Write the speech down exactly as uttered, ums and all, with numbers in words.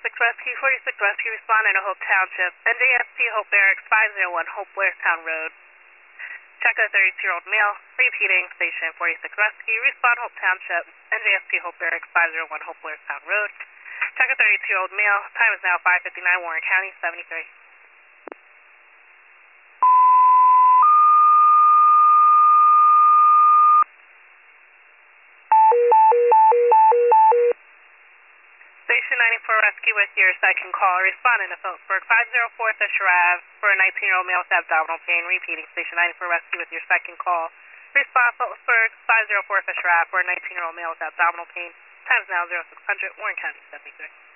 forty-six Rescue, forty-six Rescue, responding to Hope Township, N J S P Hope Barracks, five oh one Hope Blairstown Road. Check a thirty-two-year-old male, repeating, station forty-six Rescue, respond Hope Township, N J S P Hope Barracks, five oh one Hope Blairstown Road. Check a thirty-two-year-old male, time is now five fifty-nine, Warren County, seventy-three. Station ninety-four Rescue with your second call, responding to Phillipsburg, five oh four Fisher Ave for a nineteen-year-old male with abdominal pain, repeating, station ninety-four Rescue with your second call. Respond Phillipsburg, five oh four Fisher Ave for a nineteen-year-old male with abdominal pain, time is now oh six hundred, Warren County, seventy-three.